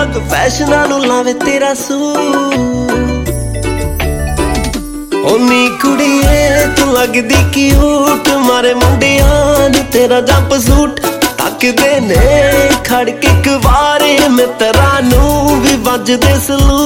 ਰੰਗ ਫੈਸ਼ਨਾਂ ਨੂੰ ਲਾਵੇ ਤੇਰਾ ਸੂਟ। ਓ ਨੀ ਕੁੜੀਏ ਤੂੰ ਲੱਗਦੀ ਕਿਊਟ, ਮਾਰੇ ਮੁੰਡਿਆਂ ਨੂੰ ਤੇਰਾ ਜੰਪ ਸੂਟ। ਤੱਕਦੇ ਨੇ ਖੜ ਕੇ ਇੱਕ ਵਾਰੇ ਮਿੱਤਰਾਂ ਨੂੰ ਵੀ ਵੱਜਦੇ ਸਲੂਟ।